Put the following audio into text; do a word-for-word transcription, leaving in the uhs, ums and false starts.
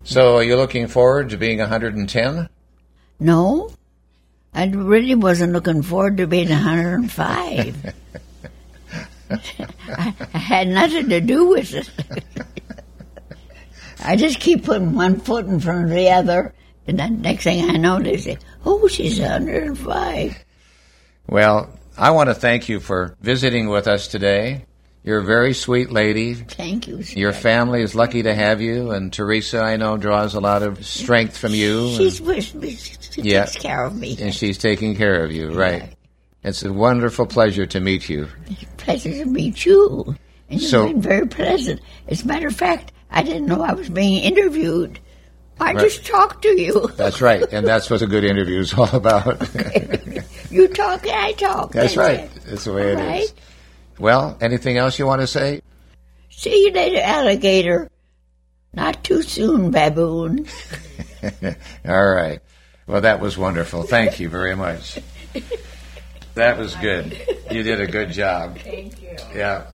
So are you looking forward to being one hundred ten? No, I really wasn't looking forward to being one hundred five. I, I had nothing to do with it. I just keep putting one foot in front of the other, and then next thing I know, they say, oh, she's one hundred five. Well, I want to thank you for visiting with us today. You're a very sweet lady. Thank you, sir. Your family is lucky to have you, and Teresa, I know, draws a lot of strength from you. She's with me. She yeah, takes care of me. And she's taking care of you, right. Yeah. It's a wonderful pleasure to meet you. It's a pleasure to meet you. And you've so, been very pleasant. As a matter of fact, I didn't know I was being interviewed. I right. just talked to you. That's right, and that's what a good interview is all about. You talk and I talk. That's right. It? That's the way all it right. is. Well, anything else you want to say? See you later, alligator. Not too soon, baboon. All right. Well, that was wonderful. Thank you very much. That was good. You did a good job. Thank you. Yeah.